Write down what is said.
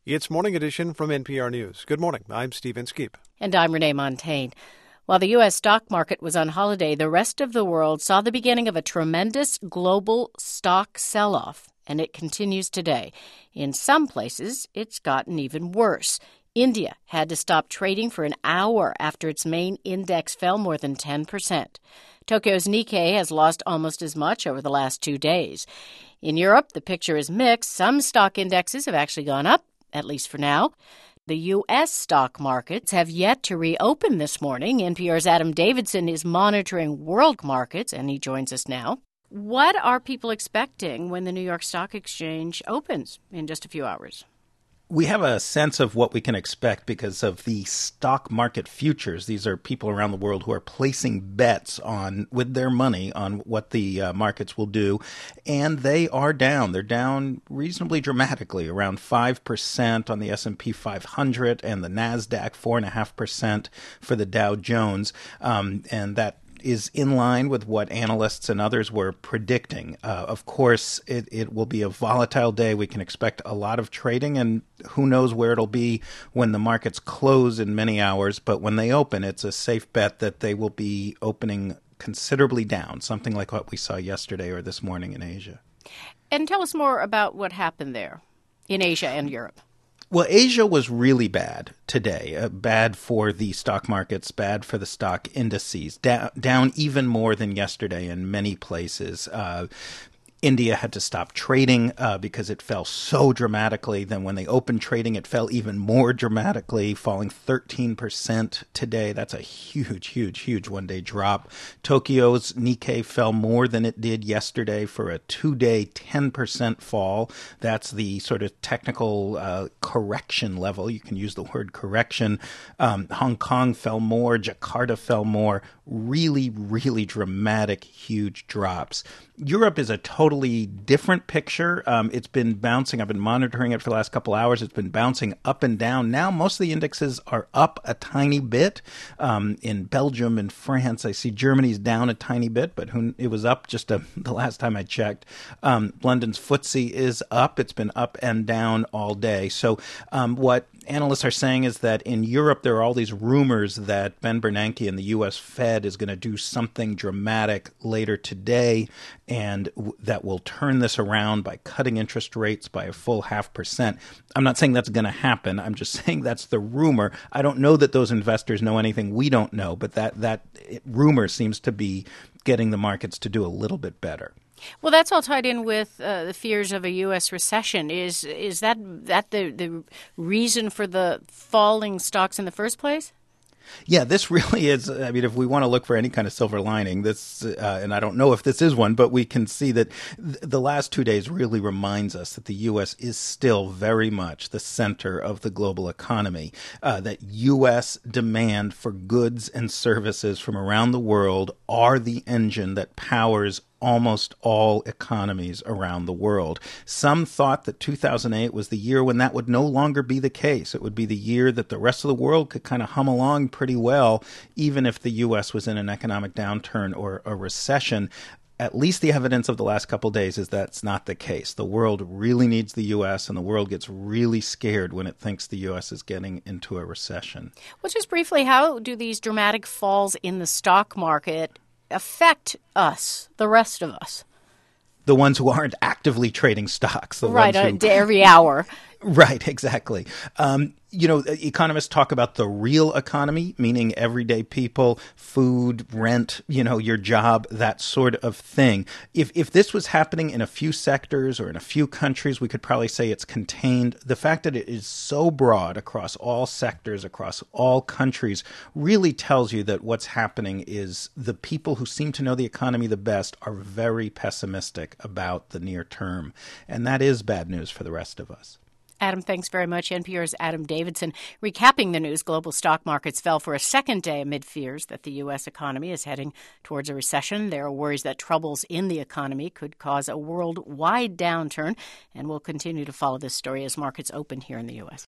It's Morning Edition from NPR News. Good morning. I'm Steve Inskeep. And I'm Renee Montagne. While the U.S. stock market was on holiday, the rest of the world saw the beginning of a tremendous global stock sell-off, and it continues today. In some places, it's gotten even worse. India had to stop trading for an hour after its main index fell more than 10%. Tokyo's Nikkei has lost almost as much over the last 2 days. In Europe, the picture is mixed. Some stock indexes have actually gone up, at least for now. The U.S. stock markets have yet to reopen this morning. NPR's Adam Davidson is monitoring world markets, and he joins us now. What are people expecting when the New York Stock Exchange opens in just a few hours? We have a sense of what we can expect because of the stock market futures. These are people around the world who are placing bets with their money on what the markets will do. And they are down. They're down reasonably dramatically, around 5% on the S&P 500 and the NASDAQ, 4.5% for the Dow Jones. And that is in line with what analysts and others were predicting. Of course, it will be a volatile day. We can expect a lot of trading, and who knows where it'll be when the markets close in many hours. But when they open, it's a safe bet that they will be opening considerably down, something like what we saw yesterday or this morning in Asia. And tell us more about what happened there in Asia and Europe. Well, Asia was really bad today, bad for the stock markets, bad for the stock indices, down even more than yesterday in many places. India had to stop trading because it fell so dramatically. Then when they opened trading, it fell even more dramatically, falling 13% today. That's a huge one-day drop. Tokyo's Nikkei fell more than it did yesterday for a 2-day 10% fall. That's the sort of technical correction level. You can use the word correction. Hong Kong fell more. Jakarta fell more. Really dramatic, huge drops. Europe is a totally different picture. It's been bouncing. I've been monitoring it for the last couple hours. It's been bouncing up and down. Now most of the indexes are up a tiny bit. In Belgium and France, I see Germany's down a tiny bit, but it was up just the last time I checked. London's FTSE is up. It's been up and down all day. So what analysts are saying is that in Europe, there are all these rumors that Ben Bernanke and the U.S. Fed is going to do something dramatic later today, and that will turn this around by cutting interest rates by a full 0.5%. I'm not saying that's going to happen. I'm just saying that's the rumor. I don't know that those investors know anything we don't know, but that rumor seems to be getting the markets to do a little bit better. Well, that's all tied in with the fears of a U.S. recession. Is that the reason for the falling stocks in the first place? Yeah, this really is. I mean, if we want to look for any kind of silver lining, this, and I don't know if this is one, but we can see that the last 2 days really reminds us that the U.S. is still very much the center of the global economy, that U.S. demand for goods and services from around the world are the engine that powers almost all economies around the world. Some thought that 2008 was the year when that would no longer be the case. It would be the year that the rest of the world could kind of hum along pretty well, even if the U.S. was in an economic downturn or a recession. At least the evidence of the last couple of days is that's not the case. The world really needs the U.S., and the world gets really scared when it thinks the U.S. is getting into a recession. Well, just briefly, how do these dramatic falls in the stock market affect us, the rest of us? The ones who aren't actively trading stocks. Right, every hour. Right, exactly. Economists talk about the real economy, meaning everyday people, food, rent, your job, that sort of thing. If this was happening in a few sectors or in a few countries, we could probably say it's contained. The fact that it is so broad across all sectors, across all countries, really tells you that what's happening is the people who seem to know the economy the best are very pessimistic about the near term. And that is bad news for the rest of us. Adam, thanks very much. NPR's Adam Davidson. Recapping the news, global stock markets fell for a second day amid fears that the U.S. economy is heading towards a recession. There are worries that troubles in the economy could cause a worldwide downturn, and we'll continue to follow this story as markets open here in the U.S.